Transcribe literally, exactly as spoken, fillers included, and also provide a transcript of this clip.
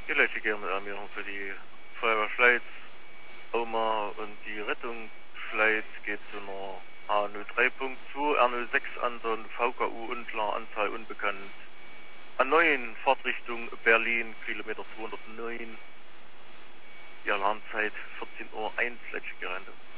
Die Leute gerne mit Anmeldung für die Feuerwehr Schleiz, Oma und die Rettung Schleiz geht zu einer H null drei Punkt zwei, R null sechs Anton, V K U unklar, Anzahl unbekannt. A neun, Fahrtrichtung Berlin, Kilometer zweihundertneun. Die Alarmzeit vierzehn Uhr eins, letzte Gerände.